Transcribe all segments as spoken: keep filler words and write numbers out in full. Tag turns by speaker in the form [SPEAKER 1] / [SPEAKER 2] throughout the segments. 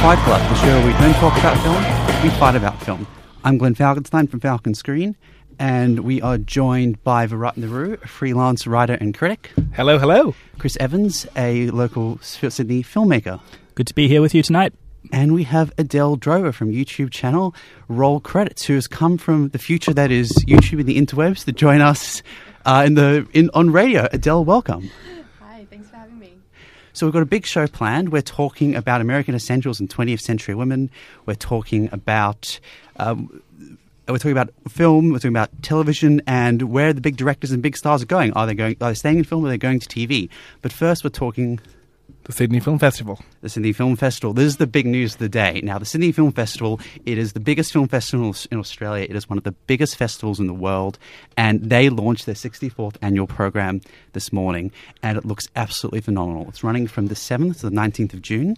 [SPEAKER 1] Fight Club, the show where we don't talk about film, we fight about film. I'm Glenn Falkenstein from Falcon Screen, and we are joined by Virat Nehru, a freelance writer and critic.
[SPEAKER 2] Hello, hello.
[SPEAKER 1] Chris Evans, a local Sydney filmmaker.
[SPEAKER 3] Good to be here with you tonight.
[SPEAKER 1] And we have Adele Drover from YouTube channel Roll Credits, who has come from the future that is YouTube and the interwebs to join us uh, in the in on radio. Adele, welcome.
[SPEAKER 4] Hi, thanks for having me.
[SPEAKER 1] So we've got a big show planned. We're talking about American essentials and twentieth century women. We're talking about um, we're talking about film. We're talking about television and where the big directors and big stars are going. Are they going? Are they staying in film? Or are they going to T V? But first, we're talking
[SPEAKER 2] the Sydney Film Festival.
[SPEAKER 1] The Sydney Film Festival. This is the big news of the day. Now, the Sydney Film Festival, it is the biggest film festival in Australia. It is one of the biggest festivals in the world. And they launched their sixty-fourth annual program this morning. And it looks absolutely phenomenal. It's running from the seventh to the nineteenth of June.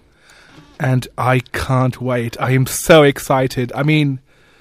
[SPEAKER 2] And I can't wait. I am so excited. I mean,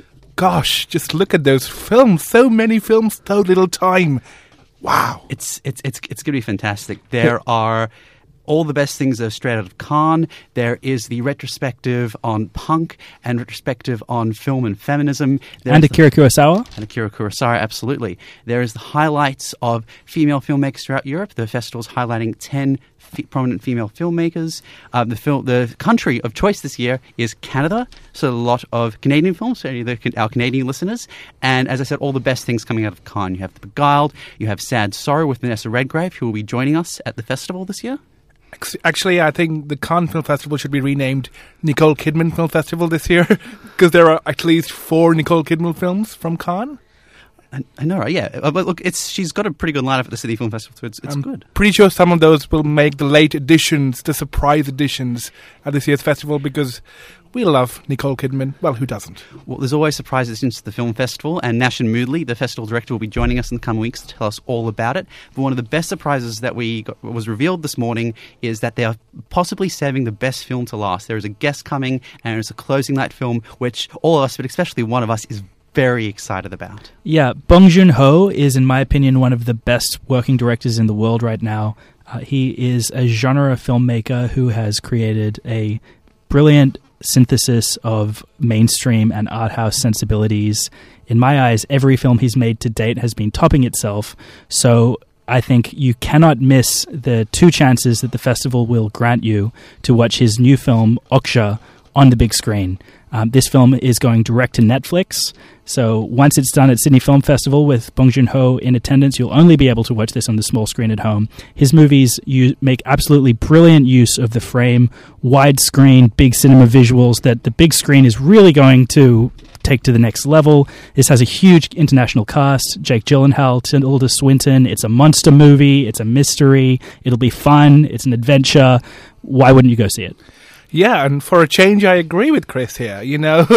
[SPEAKER 2] gosh, just look at those films. So many films, so little time. Wow.
[SPEAKER 1] It's, it's, it's, it's going to be fantastic. There are all the best things are straight out of Cannes. There is the retrospective on punk and retrospective on film and feminism. There
[SPEAKER 3] and Akira Kurosawa.
[SPEAKER 1] And Akira Kurosawa, absolutely. There is the highlights of female filmmakers throughout Europe. The festival is highlighting ten f- prominent female filmmakers. Uh, the, fil- the country of choice this year is Canada, so a lot of Canadian films, so the, our Canadian listeners. And as I said, all the best things coming out of Cannes. You have The Beguiled, you have Sad Sorrow with Vanessa Redgrave, who will be joining us at the festival this year.
[SPEAKER 2] Actually, I think the Cannes Film Festival should be renamed Nicole Kidman Film Festival this year, because there are at least four Nicole Kidman films from Cannes.
[SPEAKER 1] I, I know, right? Yeah, uh, but look, it's she's got a pretty good lineup at the Sydney Film Festival, so it's, it's
[SPEAKER 2] I'm
[SPEAKER 1] good.
[SPEAKER 2] Pretty sure some of those will make the late editions, the surprise editions at this year's festival, because we love Nicole Kidman. Well, who doesn't?
[SPEAKER 1] Well, there's always surprises into the film festival, and Nashin Moodley, the festival director, will be joining us in the coming weeks to tell us all about it. But one of the best surprises that we got, was revealed this morning is that they are possibly saving the best film to last. There is a guest coming, and it's a closing night film, which all of us, but especially one of us, is very excited about.
[SPEAKER 3] Yeah, Bong Joon-ho is, in my opinion, one of the best working directors in the world right now. Uh, he is a genre filmmaker who has created a brilliant synthesis of mainstream and art house sensibilities. In my eyes, every film he's made to date has been topping itself. So I think you cannot miss the two chances that the festival will grant you to watch his new film, Okja, on the big screen. Um, this film is going direct to Netflix. So once it's done at Sydney Film Festival with Bong Joon-ho in attendance, you'll only be able to watch this on the small screen at home. His movies you make absolutely brilliant use of the frame, widescreen, big cinema visuals that the big screen is really going to take to the next level. This has a huge international cast. Jake Gyllenhaal, Tilda Swinton. It's a monster movie. It's a mystery. It'll be fun. It's an adventure. Why wouldn't you go see it?
[SPEAKER 2] Yeah, and for a change, I agree with Chris here. You know,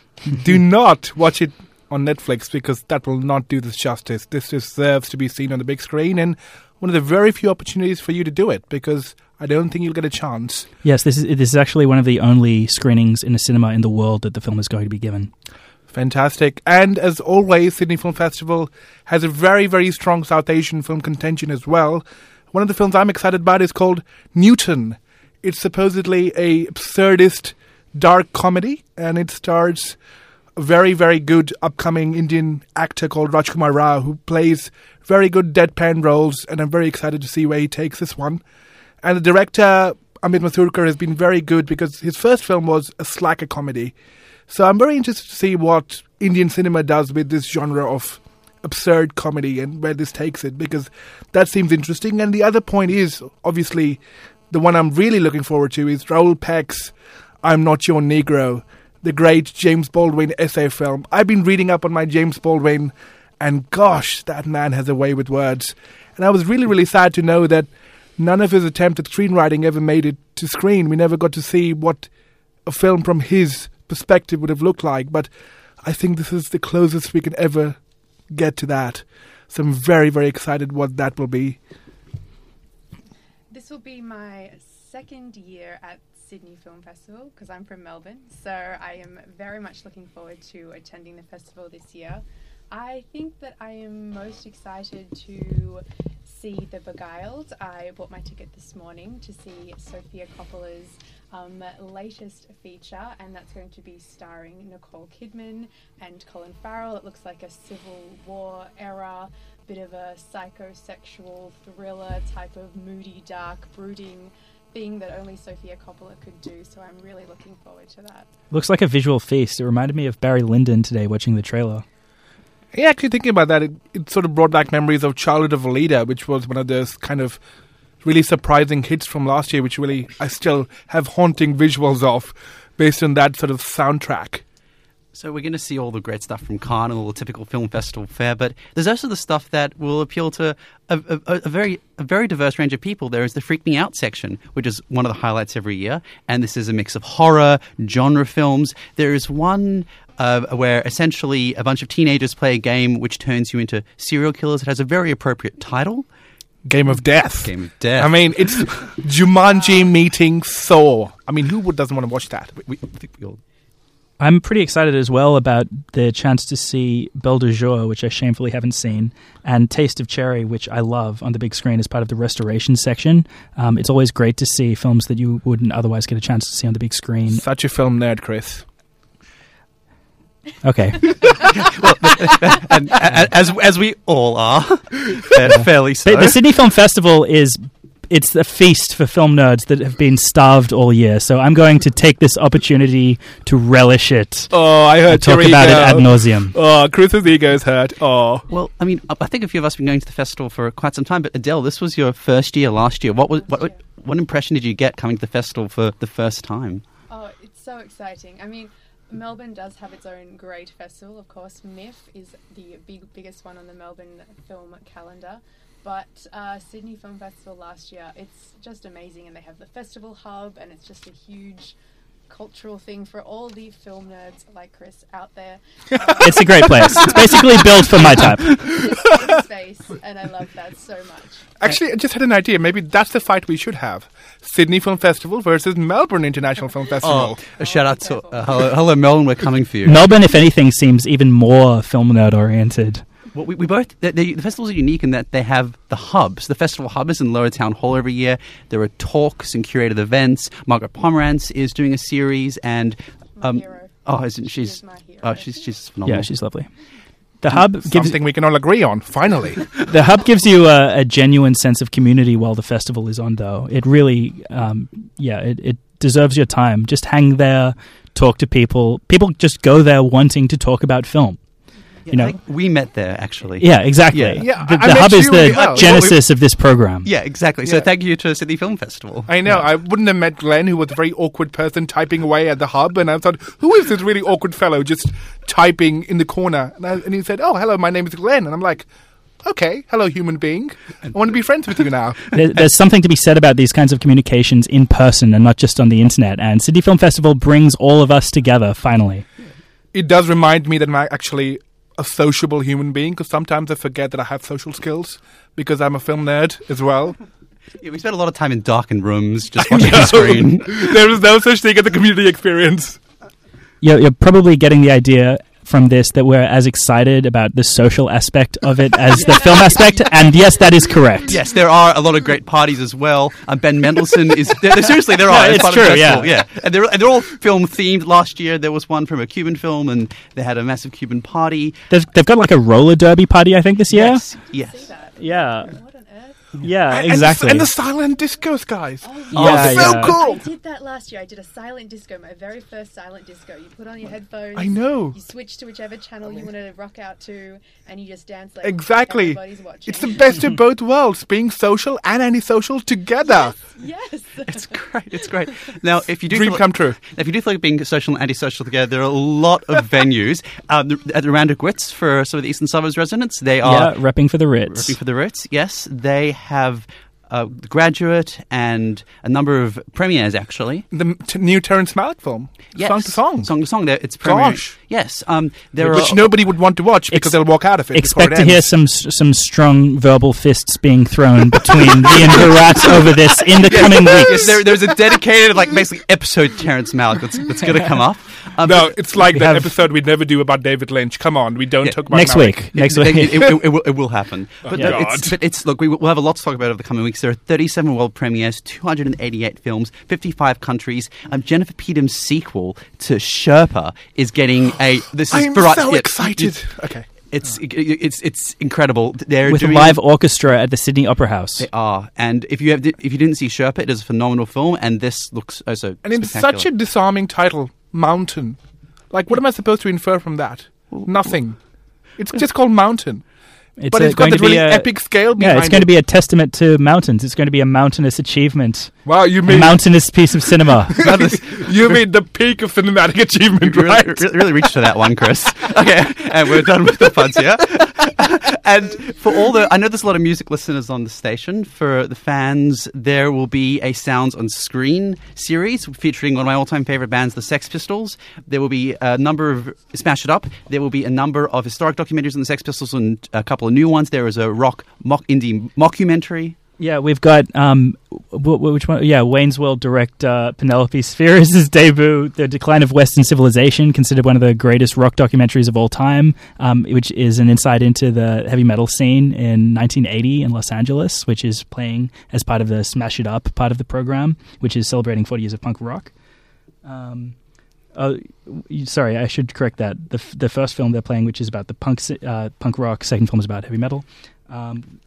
[SPEAKER 2] do not watch it on Netflix, because that will not do this justice. This deserves to be seen on the big screen, and one of the very few opportunities for you to do it, because I don't think you'll get a chance.
[SPEAKER 3] Yes, this is this is actually one of the only screenings in a cinema in the world that the film is going to be given.
[SPEAKER 2] Fantastic. And as always, Sydney Film Festival has a very, very strong South Asian film contention as well. One of the films I'm excited about is called Newton. It's supposedly a absurdist dark comedy, and it stars a very, very good upcoming Indian actor called Rajkumar Rao, who plays very good deadpan roles, and I'm very excited to see where he takes this one. And the director, Amit Mathurkar, has been very good, because his first film was a slacker comedy. So I'm very interested to see what Indian cinema does with this genre of absurd comedy and where this takes it, because that seems interesting. And the other point is, obviously, the one I'm really looking forward to is Raoul Peck's I'm Not Your Negro, the great James Baldwin essay film. I've been reading up on my James Baldwin, and gosh, that man has a way with words. And I was really, really sad to know that none of his attempt at screenwriting ever made it to screen. We never got to see what a film from his perspective would have looked like, but I think this is the closest we can ever get to that. So I'm very, very excited what that will be.
[SPEAKER 4] This will be my second year at Sydney Film Festival, because I'm from Melbourne, so I am very much looking forward to attending the festival this year. I think that I am most excited to see The Beguiled. I bought my ticket this morning to see Sofia Coppola's um, latest feature, and that's going to be starring Nicole Kidman and Colin Farrell. It looks like a Civil War era, bit of a psychosexual thriller type of moody, dark, brooding thing that only Sofia Coppola could do, so I'm really looking forward to that.
[SPEAKER 3] Looks like a visual feast. It reminded me of Barry Lyndon today watching the trailer.
[SPEAKER 2] Yeah, actually thinking about that, it, it sort of brought back memories of Childhood of Alita, which was one of those kind of really surprising hits from last year, which really I still have haunting visuals of based on that sort of soundtrack.
[SPEAKER 1] So we're going to see all the great stuff from Cannes and all the typical film festival fare, but there's also the stuff that will appeal to a, a, a very a very diverse range of people. There is the Freak Me Out section, which is one of the highlights every year, and this is a mix of horror, genre films. There is one uh, where essentially a bunch of teenagers play a game which turns you into serial killers. It has a very appropriate title.
[SPEAKER 2] Game of Death.
[SPEAKER 1] Game of Death.
[SPEAKER 2] I mean, it's Jumanji meeting Saw. I mean, who would doesn't want to watch that?
[SPEAKER 1] We, we, I think we all...
[SPEAKER 3] I'm pretty excited as well about the chance to see Belle de Jour, which I shamefully haven't seen, and Taste of Cherry, which I love on the big screen as part of the restoration section. Um, it's always great to see films that you wouldn't otherwise get a chance to see on the big screen.
[SPEAKER 2] Such a film nerd, Chris.
[SPEAKER 3] Okay.
[SPEAKER 1] well, and, and, as as we all are, fairly so.
[SPEAKER 3] The, the Sydney Film Festival is it's a feast for film nerds that have been starved all year. So I'm going to take this opportunity to relish it.
[SPEAKER 2] Oh, I heard
[SPEAKER 3] talk
[SPEAKER 2] your
[SPEAKER 3] about
[SPEAKER 2] ego.
[SPEAKER 3] it ad nauseum.
[SPEAKER 2] Oh, Chris's ego is hurt. Oh.
[SPEAKER 1] Well, I mean, I think a few of us have been going to the festival for quite some time. But Adele, this was your first year last year. What was what what, what impression did you get coming to the festival for the first time?
[SPEAKER 4] Oh, it's so exciting. I mean, Melbourne does have its own great festival, of course. M I F is the big, biggest one on the Melbourne film calendar. But uh, Sydney Film Festival last year, it's just amazing. And they have the festival hub, and it's just a huge cultural thing for all the film nerds like Chris out there. Um,
[SPEAKER 3] it's a great place. It's basically built for my type.
[SPEAKER 4] It's space, and I love that so much.
[SPEAKER 2] Actually, I just had an idea. Maybe that's the fight we should have. Sydney Film Festival versus Melbourne International Film Festival.
[SPEAKER 1] Oh, a shout out to uh, hello, hello, Melbourne. We're coming for you.
[SPEAKER 3] Melbourne, if anything, seems even more film nerd oriented.
[SPEAKER 1] Well, we, we both the, the, the festivals are unique in that they have the hubs. The festival hub is in Lower Town Hall every year. There are talks and curated events. Margaret Pomerantz is doing a series, and um,
[SPEAKER 4] My hero.
[SPEAKER 1] oh, isn't
[SPEAKER 4] She
[SPEAKER 1] she's
[SPEAKER 4] is my hero.
[SPEAKER 1] oh she's she's phenomenal.
[SPEAKER 3] Yeah, she's lovely. The hub gives
[SPEAKER 2] Something we can all agree on, finally.
[SPEAKER 3] the hub gives you a, a genuine sense of community while the festival is on, though. It really, um, yeah, it, it deserves your time. Just hang there, talk to people. People just go there wanting to talk about film.
[SPEAKER 1] Yeah,
[SPEAKER 3] you know,
[SPEAKER 1] I think we met there actually.
[SPEAKER 3] Yeah, exactly.
[SPEAKER 1] Yeah.
[SPEAKER 2] Yeah,
[SPEAKER 3] the
[SPEAKER 2] I
[SPEAKER 3] the
[SPEAKER 2] met
[SPEAKER 3] hub is
[SPEAKER 2] you
[SPEAKER 3] the
[SPEAKER 2] as well.
[SPEAKER 3] genesis of this program.
[SPEAKER 1] Yeah, exactly. So
[SPEAKER 2] Yeah.
[SPEAKER 1] thank you to Sydney Film Festival.
[SPEAKER 2] I know. I wouldn't have met Glenn, who was a very awkward person typing away at the hub, and I thought, who is this really awkward fellow just typing in the corner? And, I, and he said, oh, hello, my name is Glenn. And I'm like, okay, hello, human being. I want to be friends with you now.
[SPEAKER 3] There, there's something to be said about these kinds of communications in person and not just on the internet. And Sydney Film Festival brings all of us together, finally.
[SPEAKER 2] It does remind me that I'm actually a sociable human being, because sometimes I forget that I have social skills because I'm a film nerd as well.
[SPEAKER 1] Yeah, we spent a lot of time in darkened rooms just watching the screen.
[SPEAKER 2] There is no such thing as a community experience.
[SPEAKER 3] You're, you're probably getting the idea from this that we're as excited about the social aspect of it as the film aspect, and yes, that is correct.
[SPEAKER 1] Yes, there are a lot of great parties as well. Um, Ben Mendelsohn is there, there- seriously there are.
[SPEAKER 3] No,
[SPEAKER 1] as
[SPEAKER 3] it's
[SPEAKER 1] part of the
[SPEAKER 3] true,
[SPEAKER 1] festival,
[SPEAKER 3] yeah.
[SPEAKER 1] yeah, and they're and they're all film themed. Last year there was one from a Cuban film, and they had a massive Cuban party.
[SPEAKER 3] They've, they've got like a roller derby party, I think, this year.
[SPEAKER 1] Yes,
[SPEAKER 4] See
[SPEAKER 1] yes.
[SPEAKER 4] that?
[SPEAKER 3] Yeah,
[SPEAKER 4] What on earth?
[SPEAKER 3] yeah,
[SPEAKER 2] And-
[SPEAKER 3] exactly.
[SPEAKER 2] And the, and the silent discos, guys.
[SPEAKER 4] Oh,
[SPEAKER 3] Yeah,
[SPEAKER 2] oh, so
[SPEAKER 3] yeah.
[SPEAKER 2] cool.
[SPEAKER 4] I did that last year. I did a silent disco, my very first silent disco. You put on your headphones.
[SPEAKER 2] I know.
[SPEAKER 4] You switch to whichever channel you want to rock out to, and you just dance like
[SPEAKER 2] Exactly.
[SPEAKER 4] everybody's watching.
[SPEAKER 2] It's the best of both worlds, being social and antisocial together.
[SPEAKER 4] Yes.
[SPEAKER 1] It's great. It's great. Now, if you do
[SPEAKER 2] Dream
[SPEAKER 1] feel,
[SPEAKER 2] come true.
[SPEAKER 1] if you do feel like being social and antisocial together, there are a lot of venues um, the- at the Randwick Ritz for some of the Eastern Suburbs residents. They
[SPEAKER 3] yeah,
[SPEAKER 1] are
[SPEAKER 3] repping for the Ritz.
[SPEAKER 1] Repping for the Ritz. Yes, they have uh, The Graduate and a number of premieres actually.
[SPEAKER 2] The t- new Terrence Malick film,
[SPEAKER 1] Yes.
[SPEAKER 2] Song to Song,
[SPEAKER 1] Song to Song. There, it's premiering.
[SPEAKER 2] Gosh.
[SPEAKER 1] Yes. Um, there
[SPEAKER 2] which
[SPEAKER 1] are
[SPEAKER 2] nobody would want to watch because
[SPEAKER 3] Ex-
[SPEAKER 2] they'll walk out of it.
[SPEAKER 3] Expect
[SPEAKER 2] before
[SPEAKER 3] to
[SPEAKER 2] it
[SPEAKER 3] hear
[SPEAKER 2] ends.
[SPEAKER 3] some some strong verbal fists being thrown between me and Virat over this in the coming
[SPEAKER 1] Yes,
[SPEAKER 3] weeks.
[SPEAKER 1] there, there's a dedicated, like, basically episode Terrence Malick that's, that's going to come up. Um,
[SPEAKER 2] No,
[SPEAKER 1] but-
[SPEAKER 2] it's like
[SPEAKER 3] we
[SPEAKER 2] the
[SPEAKER 3] have-
[SPEAKER 2] episode we'd never do about David Lynch. Come on, we don't
[SPEAKER 1] Yeah,
[SPEAKER 2] talk about
[SPEAKER 3] Next
[SPEAKER 2] Malick.
[SPEAKER 3] week. Next
[SPEAKER 1] it,
[SPEAKER 3] week.
[SPEAKER 1] it, it, it, it will, it will happen. But,
[SPEAKER 2] Yeah.
[SPEAKER 1] no, it's, but it's look, we will we'll have a lot to talk about over the coming weeks. weeks, there are thirty-seven world premieres, two hundred eighty-eight films, fifty-five countries. Um, Jennifer Pedom's sequel to Sherpa is getting a... This is
[SPEAKER 2] I'm
[SPEAKER 1] for us-
[SPEAKER 2] so
[SPEAKER 1] yeah,
[SPEAKER 2] excited.
[SPEAKER 1] you-
[SPEAKER 2] Okay.
[SPEAKER 1] It's it, it's it's incredible. They're
[SPEAKER 3] With a
[SPEAKER 1] doing,
[SPEAKER 3] live orchestra at the Sydney Opera House.
[SPEAKER 1] They are, and if you have if you didn't see Sherpa, it is a phenomenal film, and this looks also
[SPEAKER 2] And it's
[SPEAKER 1] spectacular.
[SPEAKER 2] such a disarming title, Mountain. Like, what am I supposed to infer from that? Nothing. It's just called Mountain.
[SPEAKER 3] It's
[SPEAKER 2] But
[SPEAKER 3] uh,
[SPEAKER 2] it's got
[SPEAKER 3] going
[SPEAKER 2] that
[SPEAKER 3] to be
[SPEAKER 2] really
[SPEAKER 3] a,
[SPEAKER 2] epic scale behind
[SPEAKER 3] Yeah, it's going
[SPEAKER 2] it.
[SPEAKER 3] to be a testament to mountains. It's going to be a mountainous achievement.
[SPEAKER 2] Wow, you
[SPEAKER 3] A
[SPEAKER 2] made,
[SPEAKER 3] mountainous piece of cinema.
[SPEAKER 1] That is-
[SPEAKER 2] you made the peak of cinematic achievement,
[SPEAKER 1] really,
[SPEAKER 2] right?
[SPEAKER 1] really, really reached for that one, Chris. Okay, and we're done with the puns here. And for all the, I know there's a lot of music listeners on the station. For the fans, there will be a Sounds on Screen series featuring one of my all-time favorite bands, the Sex Pistols. There will be a number of Smash It Up. There will be a number of historic documentaries on the Sex Pistols and a couple of new ones. There is a rock mock indie mockumentary.
[SPEAKER 3] Yeah, we've got um, w- w- which one? Yeah, Wayne's World direct uh, Penelope Spheeris' debut, The Decline of Western Civilization, considered one of the greatest rock documentaries of all time, um, which is an insight into the heavy metal scene in nineteen eighty in Los Angeles, which is playing as part of the Smash It Up part of the program, which is celebrating forty years of punk rock. Um, oh, you- sorry, I should correct that. The f- the first film they're playing, which is about the punk si- uh, punk rock, second film is about heavy metal. Um,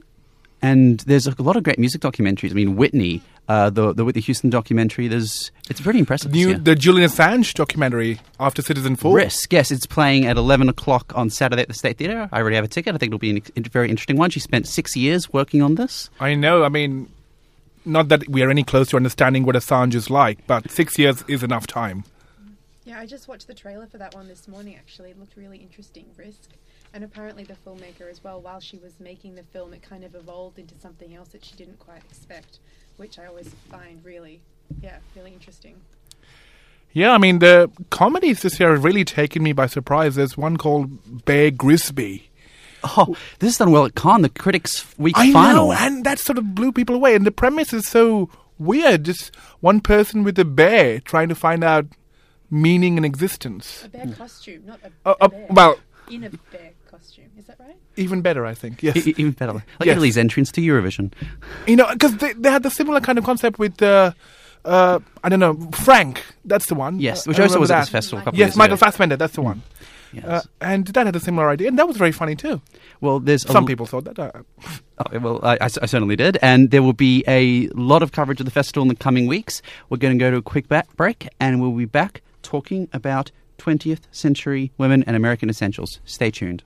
[SPEAKER 1] And there's a lot of great music documentaries. I mean, Whitney, uh, the the Whitney Houston documentary. There's it's pretty impressive.
[SPEAKER 2] New,
[SPEAKER 1] this year.
[SPEAKER 2] the Julian Assange documentary after Citizen Four.
[SPEAKER 1] Risk, yes, it's playing at eleven o'clock on Saturday at the State Theatre. I already have a ticket. I think it'll be a in- very interesting one. She spent six years working on this.
[SPEAKER 2] I know. I mean, not that we are any close to understanding what Assange is like, but six years is enough time.
[SPEAKER 4] Yeah, I just watched the trailer for that one this morning, actually. It looked really interesting, Risk. And apparently the filmmaker as well, while she was making the film, it kind of evolved into something else that she didn't quite expect, which I always find really, yeah, really interesting.
[SPEAKER 2] Yeah, I mean, the comedies this year have really taken me by surprise. There's one called Bear Grisby.
[SPEAKER 1] Oh, this is done well at Cannes, the Critics' Week
[SPEAKER 2] I
[SPEAKER 1] final.
[SPEAKER 2] know, and that sort of blew people away. And the premise is so weird. Just one person with a bear trying to find out meaning and existence.
[SPEAKER 4] A bear costume, not a,
[SPEAKER 2] Uh,
[SPEAKER 4] a
[SPEAKER 2] uh,
[SPEAKER 4] bear.
[SPEAKER 2] well,
[SPEAKER 4] In a bear costume, is that right?
[SPEAKER 2] even better, I think. Yes.
[SPEAKER 1] E- e- Even better. Like
[SPEAKER 2] Yes.
[SPEAKER 1] Italy's entrance to Eurovision.
[SPEAKER 2] You know, because they, they had the similar kind of concept with, uh, uh, I don't know, Frank. That's the one.
[SPEAKER 1] Yes,
[SPEAKER 2] Uh,
[SPEAKER 1] which
[SPEAKER 2] I
[SPEAKER 1] also
[SPEAKER 2] remember
[SPEAKER 1] was at
[SPEAKER 2] that.
[SPEAKER 1] this festival a couple
[SPEAKER 2] Yes,
[SPEAKER 1] years
[SPEAKER 2] Michael
[SPEAKER 1] ago.
[SPEAKER 2] Fassbender. That's the one.
[SPEAKER 1] Yes.
[SPEAKER 2] Uh, and that had a similar idea, and that was very funny too.
[SPEAKER 1] well, there's a
[SPEAKER 2] Some
[SPEAKER 1] l-
[SPEAKER 2] people thought that. Uh,
[SPEAKER 1] Oh, well, I, I s- I certainly did. And there will be a lot of coverage of the festival in the coming weeks. We're going to go to a quick back break, and we'll be back talking about twentieth century women and American essentials. Stay tuned.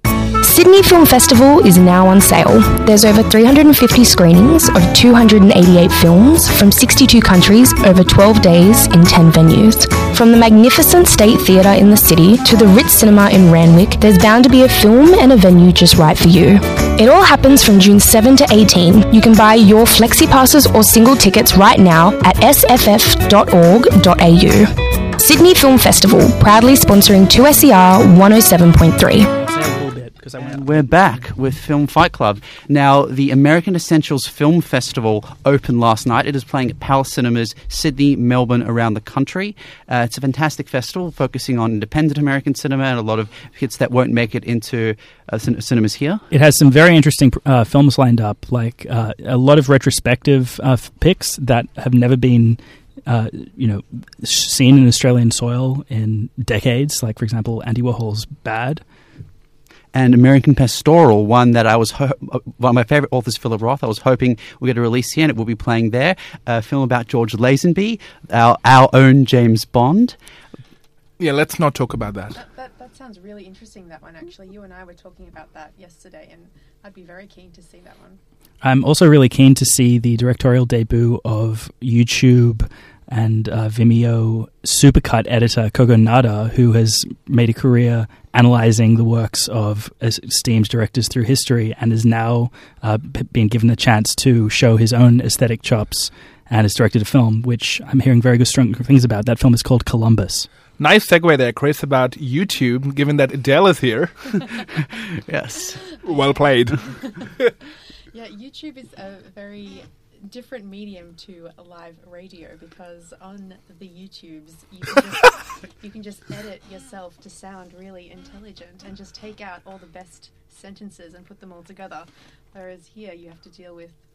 [SPEAKER 5] Sydney Film Festival is now on sale. There's over three hundred fifty screenings of two hundred eighty-eight films from sixty-two countries over twelve days in ten venues. From the magnificent State Theatre in the city to the Ritz Cinema in Randwick, there's bound to be a film and a venue just right for you. It all happens from June seventh to eighteenth. You can buy your flexi passes or single tickets right now at s f f dot org dot a u. Sydney Film Festival, proudly sponsoring two S E R one oh seven point three.
[SPEAKER 3] say a little bit because I want to.
[SPEAKER 1] We're back with Film Fight Club. Now, the American Essentials Film Festival opened last night. It is playing at Palace Cinemas, Sydney, Melbourne, around the country. Uh, it's a fantastic festival focusing on independent American cinema and a lot of hits that won't make it into uh, cin- cinemas here.
[SPEAKER 3] It has some very interesting uh, films lined up, like uh, a lot of retrospective uh, f- picks that have never been, uh, you know, sh- seen in Australian soil in decades. Like, for example, Andy Warhol's Bad.
[SPEAKER 1] And American Pastoral, one that I was ho- one of my favorite authors, Philip Roth. I was hoping we get a release here, and it will be playing there. A film about George Lazenby, our our own James Bond.
[SPEAKER 2] yeah, let's not talk about that.
[SPEAKER 4] That, that, that sounds really interesting, that one, actually. You and I were talking about that yesterday, and I'd be very keen to see that one.
[SPEAKER 3] I'm also really keen to see the directorial debut of YouTube and uh, Vimeo supercut editor Kogo Nada, who has made a career analyzing the works of esteemed directors through history and is now uh, p- being given the chance to show his own aesthetic chops and has directed a film, which I'm hearing very good strong things about. That film is called Columbus.
[SPEAKER 2] Nice segue there, Chris, about YouTube, given that Adele is here.
[SPEAKER 1] Yes.
[SPEAKER 2] Well played.
[SPEAKER 4] Yeah, YouTube is a very different medium to a live radio, because on the YouTubes you can just, you can just edit yourself to sound really intelligent and just take out all the best sentences and put them all together, whereas here you have to deal with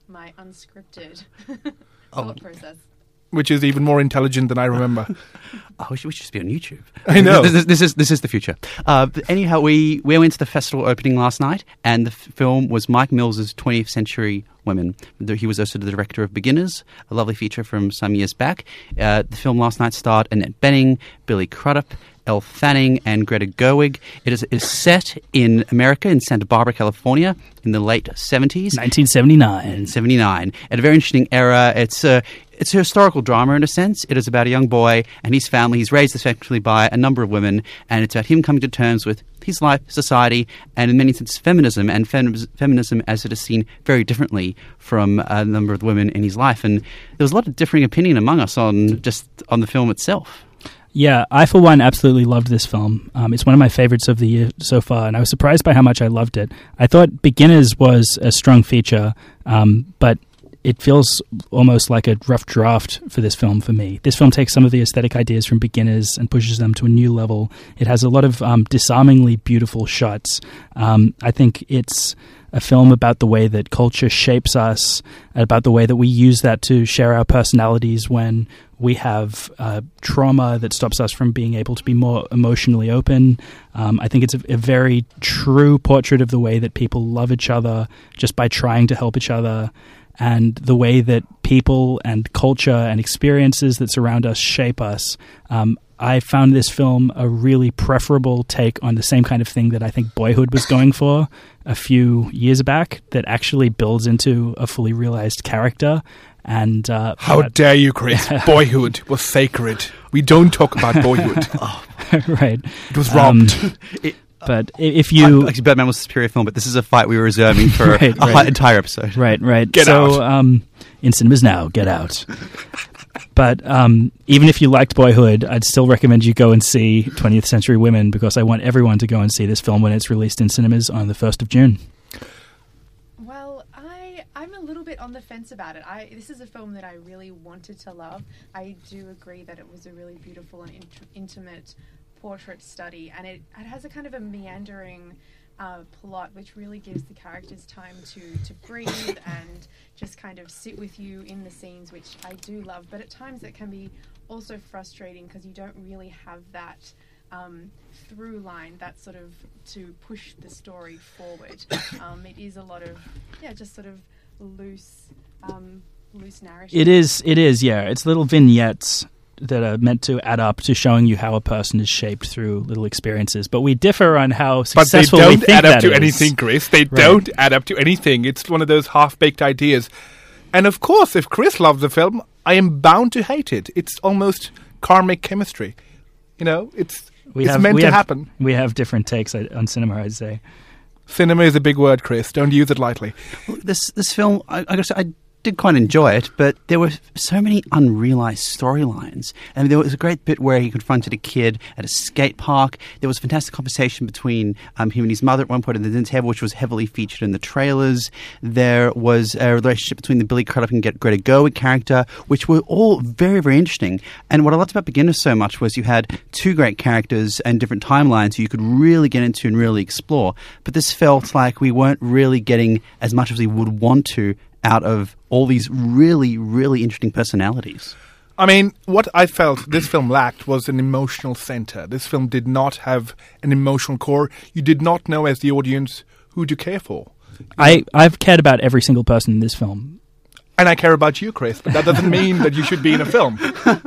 [SPEAKER 4] my unscripted
[SPEAKER 1] Oh.
[SPEAKER 4] thought process.
[SPEAKER 2] Which is even more intelligent than I remember.
[SPEAKER 1] Oh, we should, we should just be on YouTube.
[SPEAKER 2] I know.
[SPEAKER 1] This, this, this is this is the future. Uh, but anyhow, we, we went to the festival opening last night, and the f- film was Mike Mills's twentieth Century Women. The- He was also the director of Beginners, a lovely feature from some years back. Uh, the film last night starred Annette Bening, Billy Crudup, Elle Fanning, and Greta Gerwig. It is, is set in America, in Santa Barbara, California, in the late seventies.
[SPEAKER 3] nineteen seventy-nine.
[SPEAKER 1] In seventy-nine, at a very interesting era. It's a it's a historical drama in a sense. It is about a young boy and his family. He's raised effectively by a number of women, and it's about him coming to terms with his life, society, and in many senses feminism, and fem- feminism as it is seen very differently from a number of women in his life. And there was a lot of differing opinion among us on just on the film itself.
[SPEAKER 3] Yeah, I for one absolutely loved this film. Um, it's one of my favorites of the year so far, and I was surprised by how much I loved it. I thought Beginners was a strong feature, um, but it feels almost like a rough draft for this film for me. This film takes some of the aesthetic ideas from Beginners and pushes them to a new level. It has a lot of um, disarmingly beautiful shots. Um, I think it's a film about the way that culture shapes us, about the way that we use that to share our personalities when we have uh, trauma that stops us from being able to be more emotionally open. Um, I think it's a, a very true portrait of the way that people love each other just by trying to help each other, and the way that people and culture and experiences that surround us shape us. Um, I found this film a really preferable take on the same kind of thing that I think Boyhood was going for a few years back, that actually builds into a fully realized character. And uh,
[SPEAKER 2] How
[SPEAKER 3] but-
[SPEAKER 2] dare you, Chris? Boyhood was sacred. We don't talk about Boyhood.
[SPEAKER 3] right.
[SPEAKER 2] It was
[SPEAKER 3] Um,
[SPEAKER 2] robbed.
[SPEAKER 1] It,
[SPEAKER 3] But i- if you...
[SPEAKER 1] actually, Birdman was a superior film, but this is a fight we were reserving for
[SPEAKER 3] Right,
[SPEAKER 1] a
[SPEAKER 3] right.
[SPEAKER 1] hi- entire episode.
[SPEAKER 3] Right, right.
[SPEAKER 2] Get
[SPEAKER 3] so,
[SPEAKER 2] out.
[SPEAKER 3] Um, in cinemas now, get out. But um, even if you liked Boyhood, I'd still recommend you go and see twentieth Century Women, because I want everyone to go and see this film when it's released in cinemas on the first of June.
[SPEAKER 4] Well, I I'm a little bit on the fence about it. I this is a film that I really wanted to love. I do agree that it was a really beautiful and int- intimate portrait study, and it, it has a kind of a meandering uh, plot which really gives the characters time to, to breathe and just kind of sit with you in the scenes, which I do love. But at times it can be also frustrating because you don't really have that um, through line, that sort of to push the story forward. Um, it is a lot of, yeah, just sort of loose, um, loose narrative.
[SPEAKER 3] It is, it is, yeah. It's little vignettes that are meant to add up to showing you how a person is shaped through little experiences. But we differ on how
[SPEAKER 2] But they
[SPEAKER 3] successful we
[SPEAKER 2] don't
[SPEAKER 3] think
[SPEAKER 2] add up
[SPEAKER 3] that
[SPEAKER 2] to
[SPEAKER 3] is.
[SPEAKER 2] anything, Chris. They
[SPEAKER 3] Right.
[SPEAKER 2] don't add up to anything. It's one of those half-baked ideas. And of course, if Chris loves the film, I am bound to hate it. It's almost karmic chemistry. You know, it's
[SPEAKER 3] We
[SPEAKER 2] it's
[SPEAKER 3] have,
[SPEAKER 2] meant
[SPEAKER 3] we
[SPEAKER 2] to
[SPEAKER 3] have,
[SPEAKER 2] happen.
[SPEAKER 3] We have different takes on cinema, I'd say.
[SPEAKER 2] Cinema is a big word, Chris. Don't use it lightly.
[SPEAKER 1] This this film, I, I gotta say, I did quite enjoy it, but there were so many unrealized storylines. And there was a great bit where he confronted a kid at a skate park. There was a fantastic conversation between um, him and his mother at one point in the dinner table, which was heavily featured in the trailers. There was a relationship between the Billy Crudup and Greta Gerwig character, which were all very, very interesting. And what I loved about Beginners so much was you had two great characters and different timelines you could really get into and really explore. But this felt like we weren't really getting as much as we would want to out of all these really, really interesting personalities.
[SPEAKER 2] I mean, what I felt this film lacked was an emotional center. This film did not have an emotional core. You did not know as the audience who to care for.
[SPEAKER 3] I, I've cared about every single person in this film.
[SPEAKER 2] And I care about you, Chris, but that doesn't mean that you should be in a film.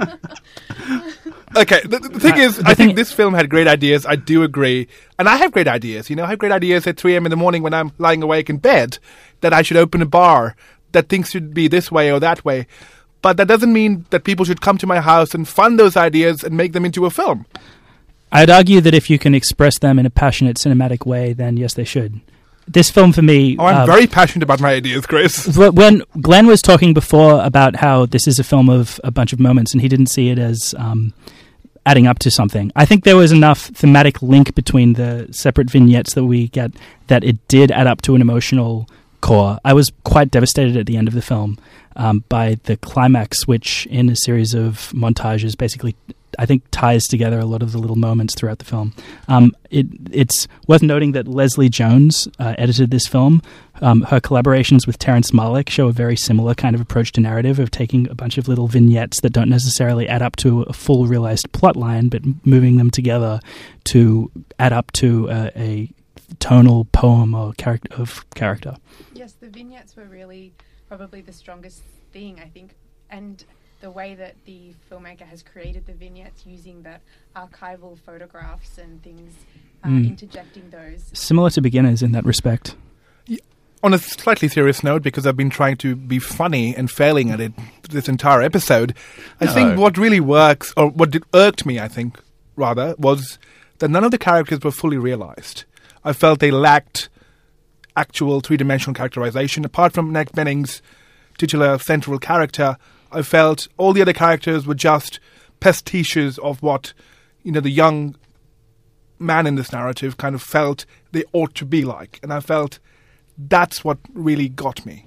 [SPEAKER 2] Okay, the, the thing
[SPEAKER 3] Uh,
[SPEAKER 2] is,
[SPEAKER 3] the
[SPEAKER 2] I
[SPEAKER 3] thing-
[SPEAKER 2] think this film had great ideas. I do agree. And I have great ideas. You know, I have great ideas at three a.m. in the morning when I'm lying awake in bed that I should open a bar, that things should be this way or that way. But that doesn't mean that people should come to my house and fund those ideas and make them into a film.
[SPEAKER 3] I'd argue that if you can express them in a passionate cinematic way, then yes, they should. This film for me...
[SPEAKER 2] Oh, I'm
[SPEAKER 3] uh,
[SPEAKER 2] very passionate about my ideas, Chris.
[SPEAKER 3] Wh- When Glenn was talking before about how this is a film of a bunch of moments and he didn't see it as um, adding up to something, I think there was enough thematic link between the separate vignettes that we get that it did add up to an emotional core. I was quite devastated at the end of the film um, by the climax, which in a series of montages basically I think ties together a lot of the little moments throughout the film. Um, it, it's worth noting that Leslie Jones uh, edited this film. Um, her collaborations with Terrence Malick show a very similar kind of approach to narrative, of taking a bunch of little vignettes that don't necessarily add up to a full realized plot line, but moving them together to add up to a, a tonal poem or character of character.
[SPEAKER 4] Yes, the vignettes were really probably the strongest thing, I think, and the way that the filmmaker has created the vignettes using the archival photographs and things, uh,
[SPEAKER 3] Mm.
[SPEAKER 4] interjecting those.
[SPEAKER 3] Similar to Beginners in that respect.
[SPEAKER 2] On a slightly serious note, because I've been trying to be funny and failing at it this entire episode, I
[SPEAKER 1] No.
[SPEAKER 2] think what really works, or what did, irked me, I think, rather, was that none of the characters were fully realized. I felt they lacked actual three-dimensional characterization. Apart from Annette Bening's titular central character, I felt all the other characters were just pastiches of what, you know, the young man in this narrative kind of felt they ought to be like. And I felt that's what really got me.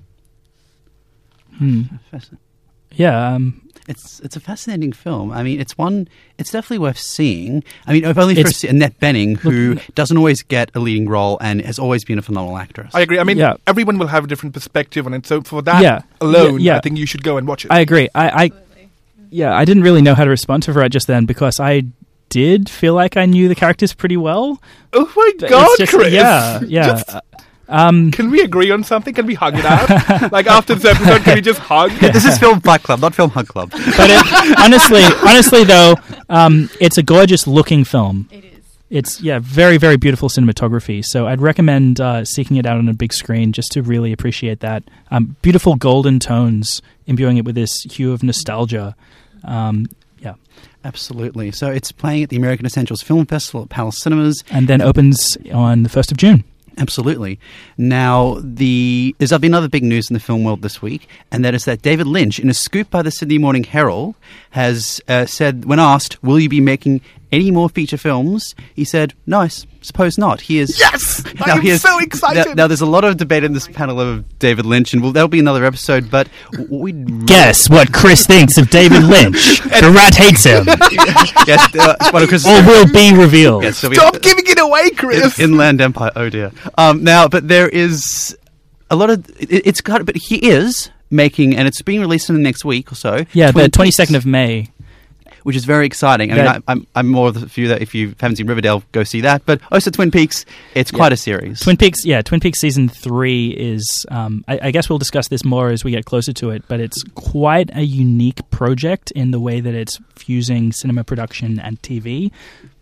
[SPEAKER 3] Hmm.
[SPEAKER 1] Fascinating.
[SPEAKER 3] Yeah, um,
[SPEAKER 1] It's it's a fascinating film. I mean, it's one. It's definitely worth seeing. I mean, if only for
[SPEAKER 3] It's-
[SPEAKER 1] Annette Bening, who
[SPEAKER 3] Look-
[SPEAKER 1] doesn't always get a leading role and has always been a phenomenal actress.
[SPEAKER 2] I agree. I mean,
[SPEAKER 3] Yeah.
[SPEAKER 2] everyone will have a different perspective on it. So for that
[SPEAKER 3] Yeah.
[SPEAKER 2] alone,
[SPEAKER 3] Yeah, yeah.
[SPEAKER 2] I think you should go and watch it.
[SPEAKER 3] I agree. I, I
[SPEAKER 4] Absolutely.
[SPEAKER 3] yeah, I didn't really know how to respond to her right just then, because I did feel like I knew the characters pretty well.
[SPEAKER 2] oh my
[SPEAKER 3] But
[SPEAKER 2] God,
[SPEAKER 3] it's just-
[SPEAKER 2] Chris!
[SPEAKER 3] Yeah, yeah.
[SPEAKER 2] Just-
[SPEAKER 3] Uh, um,
[SPEAKER 2] can we agree on something? Can we hug it out? Like after this episode, can we just hug?
[SPEAKER 1] This is Film Fight Club, not Film Hug Club.
[SPEAKER 3] but it, honestly, honestly though, um, it's a gorgeous looking film.
[SPEAKER 4] It is.
[SPEAKER 3] It's yeah, very very beautiful cinematography. So I'd recommend uh, seeking it out on a big screen just to really appreciate that. Um, beautiful golden tones, imbuing it with this hue of nostalgia. Um, yeah,
[SPEAKER 1] Absolutely. So it's playing at the American Essentials Film Festival at Palace Cinemas.
[SPEAKER 3] and then opens on the first of June.
[SPEAKER 1] Absolutely. Now, the there's been other big news in the film world this week, and that is that David Lynch, in a scoop by the Sydney Morning Herald, has uh, said, when asked, will you be making any more feature films? He said, no, I s- suppose not. He is...
[SPEAKER 2] Yes!
[SPEAKER 1] Now,
[SPEAKER 2] I'm
[SPEAKER 1] he is-
[SPEAKER 2] so excited!
[SPEAKER 1] Now, now, there's a lot of debate in this panel of David Lynch, and we'll, that'll be another episode, but we...
[SPEAKER 3] Guess what Chris thinks of David Lynch. The rat hates him.
[SPEAKER 1] Yes, uh, one of Chris-
[SPEAKER 3] Or will be revealed.
[SPEAKER 1] Yes, so we-
[SPEAKER 2] Stop giving it away, Chris!
[SPEAKER 1] In- Inland Empire. Oh dear. Um, now, but there is a lot of it, it's got. But he is making, and it's being released in the next week or so.
[SPEAKER 3] Yeah,
[SPEAKER 1] Twin
[SPEAKER 3] the twenty-second
[SPEAKER 1] Peaks,
[SPEAKER 3] of May.
[SPEAKER 1] which is very exciting. I mean,
[SPEAKER 3] That-
[SPEAKER 1] I, I'm I'm more of the few that if you haven't seen Riverdale, go see that. But also Twin Peaks, it's quite a series.
[SPEAKER 3] Twin Peaks, yeah, Twin Peaks season three is. Um, I, I guess we'll discuss this more as we get closer to it, but it's quite a unique project in the way that it's fusing cinema production and T V.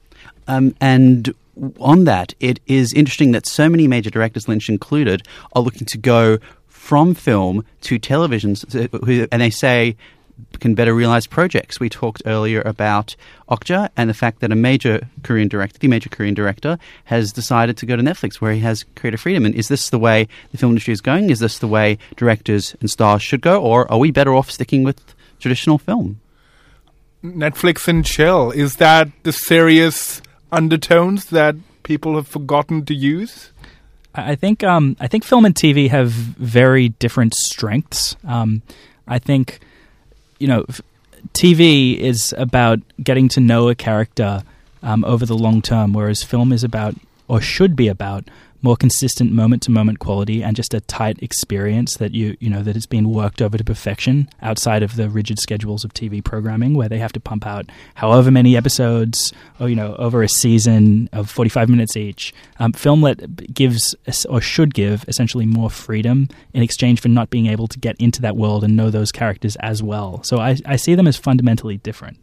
[SPEAKER 1] Um, and on that, it is interesting that so many major directors, Lynch included, are looking to go from film to television, so- who- and they say can better realize projects. We talked earlier about Okja and the fact that a major Korean director, the major Korean director, has decided to go to Netflix where he has creative freedom. And is this the way the film industry is going? Is this the way directors and stars should go? Or are we better off sticking with traditional film?
[SPEAKER 2] Netflix and chill. Is that the serious undertones that people have forgotten to use?
[SPEAKER 3] I I think um, I think film and T V have very different strengths. Um, I think you know f- T V is about getting to know a character um, over the long term, whereas film is about, or should be about, more consistent moment-to-moment quality and just a tight experience that you you know that has been worked over to perfection outside of the rigid schedules of T V programming, where they have to pump out however many episodes, or you know over a season of forty-five minutes each. Um, film let gives es- or should give essentially more freedom in exchange for not being able to get into that world and know those characters as well. So I, I see them as fundamentally different.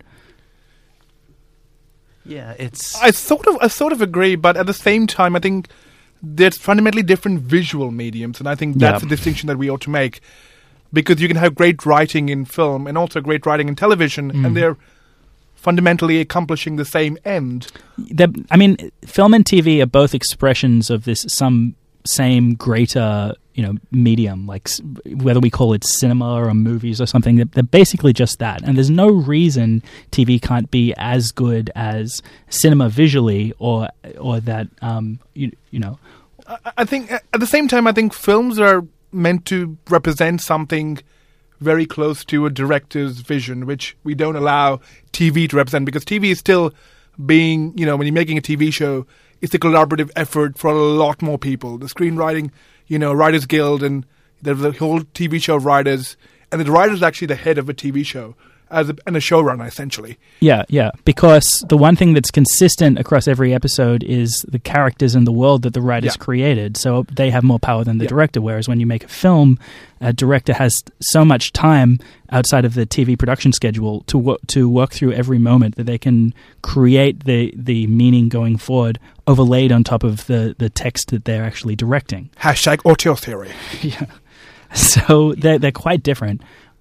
[SPEAKER 1] Yeah, it's...
[SPEAKER 2] I sort of, I sort of agree, but at the same time, I think there's fundamentally different visual mediums, and I think that's
[SPEAKER 3] Yeah.
[SPEAKER 2] a distinction that we ought to make, because you can have great writing in film and also great writing in television,
[SPEAKER 3] Mm.
[SPEAKER 2] and they're fundamentally accomplishing the same end.
[SPEAKER 3] They're- I mean, film and T V are both expressions of this some same greater, you know, medium. Like s- whether we call it cinema or movies or something, they're, they're basically just that. And there's no reason T V can't be as good as cinema visually, or or that um, you you know.
[SPEAKER 2] I- I think at the same time, I think films are meant to represent something very close to a director's vision, which we don't allow T V to represent, because T V is still being, you know, when you're making a T V show, it's a collaborative effort for a lot more people. The screenwriting, you know, Writers Guild and the, the whole T V show writers, and the writer is actually the head of a T V show as a, and a showrunner, essentially.
[SPEAKER 3] Yeah, yeah. Because the one thing that's consistent across every episode is the characters and the world that the writers
[SPEAKER 2] Yeah.
[SPEAKER 3] created. So they have more power than the
[SPEAKER 2] Yeah.
[SPEAKER 3] director. Whereas when you make a film, a director has so much time outside of the T V production schedule to wo- to work through every moment that they can create the the meaning going forward, overlaid on top of the the text that they're actually directing.
[SPEAKER 2] Hashtag auteur theory.
[SPEAKER 3] Yeah. So they're they're quite different.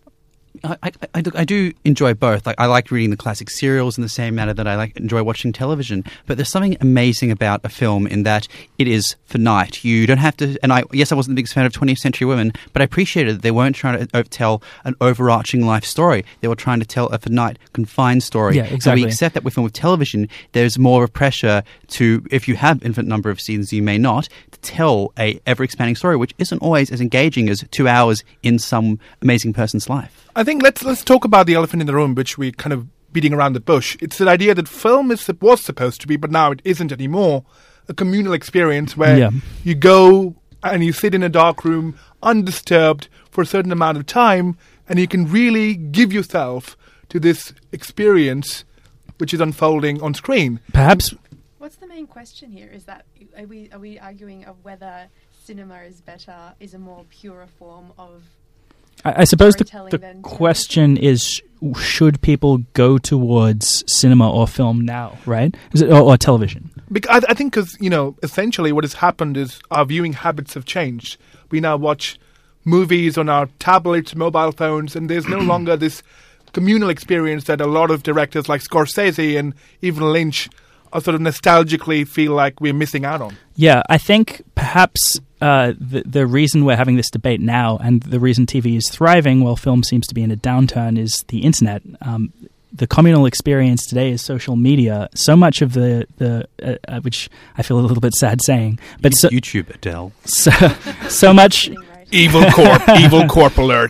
[SPEAKER 1] I, I, I, do- I do enjoy both. Like, I like reading the classic serials in the same manner that I like enjoy watching television. But there's something amazing about a film in that it is finite. You don't have to. And I yes, I wasn't the biggest fan of twentieth Century Women, but I appreciated that they weren't trying to tell an overarching life story. They were trying to tell a finite, confined story.
[SPEAKER 3] Yeah, exactly.
[SPEAKER 1] And we accept that with film with television. There's more of a pressure to, if you have infinite number of seasons, you may not, to tell a ever expanding story, which isn't always as engaging as two hours in some amazing person's life.
[SPEAKER 2] I think let's let's talk about the elephant in the room, which we kind of beating around the bush. It's the idea that film is was supposed to be, but now it isn't anymore, a communal experience where
[SPEAKER 3] Yeah.
[SPEAKER 2] you go and you sit in a dark room undisturbed for a certain amount of time, and you can really give yourself to this experience which is unfolding on screen.
[SPEAKER 3] Perhaps
[SPEAKER 4] What's the main question here? Is that are we are we arguing of whether cinema is better, is a more pure form of
[SPEAKER 3] I, I suppose the,
[SPEAKER 4] storytelling
[SPEAKER 3] the
[SPEAKER 4] than
[SPEAKER 3] question is, should people go towards cinema or film now, right? Is it, or, or television?
[SPEAKER 2] Because I, I think because, you know, essentially what has happened is our viewing habits have changed. We now watch movies on our tablets, mobile phones, and there's no longer this communal experience that a lot of directors like Scorsese and even Lynch are sort of nostalgically feel like we're missing out on.
[SPEAKER 3] Yeah, I think perhaps uh, the, the reason we're having this debate now and the reason T V is thriving while film seems to be in a downturn is the internet. Um, the communal experience today is social media. So much of the, the uh, uh, which I feel a little bit sad saying, but so,
[SPEAKER 1] YouTube, Adele.
[SPEAKER 3] so, so much...
[SPEAKER 4] getting right?
[SPEAKER 2] Evil corp, evil corp alert.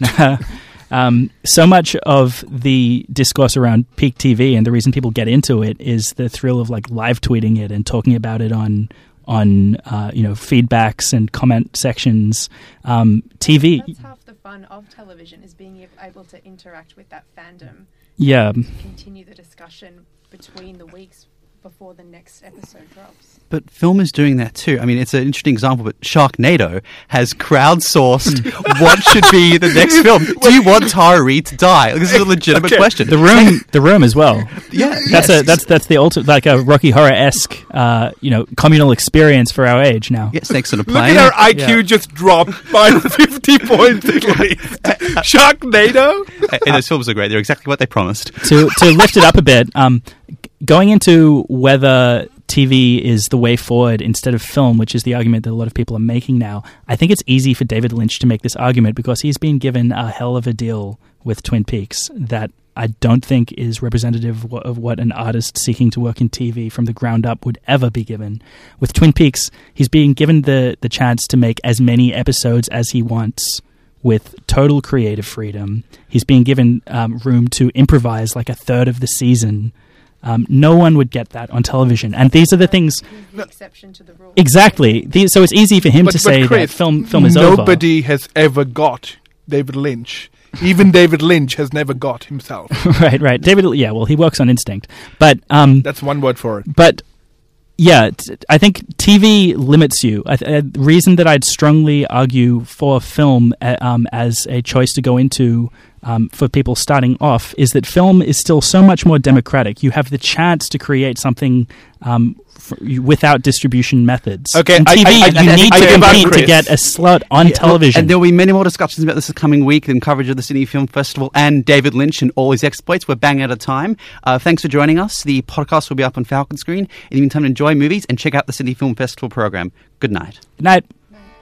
[SPEAKER 3] Um, so much of the discourse around peak T V and the reason people get into it is the thrill of like live tweeting it and talking about it on on uh, you know feedbacks and comment sections. Um, T V,
[SPEAKER 4] That's half the fun of television, is being ab- able to interact with that fandom,
[SPEAKER 3] yeah,
[SPEAKER 4] continue the discussion between the weeks before the next episode drops.
[SPEAKER 1] But film is doing that too. I mean, it's an interesting example, but Sharknado has crowdsourced what should be the next film. Do you want Tara Reid to die? Like, this is a legitimate
[SPEAKER 2] Okay.
[SPEAKER 1] question.
[SPEAKER 3] the room, the room as well.
[SPEAKER 1] Yeah,
[SPEAKER 3] That's
[SPEAKER 1] yes.
[SPEAKER 3] a that's that's the ultimate like a Rocky Horror esque uh, you know communal experience for our age now.
[SPEAKER 1] Yeah, snakes on a
[SPEAKER 2] Look
[SPEAKER 1] plane.
[SPEAKER 2] at our I Q
[SPEAKER 3] Yeah.
[SPEAKER 2] just dropped by fifty points at least. Sharknado?
[SPEAKER 1] And those films are great. They're exactly what they promised.
[SPEAKER 3] to to lift it up a bit, um, g- going into whether T V is the way forward instead of film, which is the argument that a lot of people are making now, I think it's easy for David Lynch to make this argument because he's been given a hell of a deal with Twin Peaks that I don't think is representative of of what an artist seeking to work in T V from the ground up would ever be given. With Twin Peaks, he's being given the, the chance to make as many episodes as he wants with total creative freedom. He's being given um, room to improvise like a third of the season. Um, no one would get that on television. And these are the things...
[SPEAKER 4] He's the exception to the rule.
[SPEAKER 3] Exactly. These, so it's easy for him
[SPEAKER 2] But-
[SPEAKER 3] to
[SPEAKER 2] but
[SPEAKER 3] say
[SPEAKER 2] Chris,
[SPEAKER 3] that film, film is over.
[SPEAKER 2] Nobody has ever got David Lynch. Even David Lynch has never got himself.
[SPEAKER 3] right, right. David, yeah, well, he works on instinct. But... Um,
[SPEAKER 2] That's one word for it.
[SPEAKER 3] But yeah, t- I think T V limits you. I th- uh, the reason that I'd strongly argue for film uh, um, as a choice to go into um, for people starting off is that film is still so much more democratic. You have the chance to create something um, f- without distribution methods.
[SPEAKER 2] Okay,
[SPEAKER 3] In
[SPEAKER 2] I-
[SPEAKER 3] T V,
[SPEAKER 2] I- I-
[SPEAKER 3] you
[SPEAKER 2] I-
[SPEAKER 3] need
[SPEAKER 2] I
[SPEAKER 3] to
[SPEAKER 2] give up,
[SPEAKER 3] compete to
[SPEAKER 2] Chris.
[SPEAKER 3] get a slot on
[SPEAKER 1] Yeah,
[SPEAKER 3] television.
[SPEAKER 1] And there will be many more discussions about this coming week in coverage of the Sydney Film Festival and David Lynch and all his exploits. We're bang out of time. Uh, thanks for joining us. The podcast will be up on Falcon Screen. In the meantime, enjoy movies and check out the Sydney Film Festival program. Good night.
[SPEAKER 3] Good night.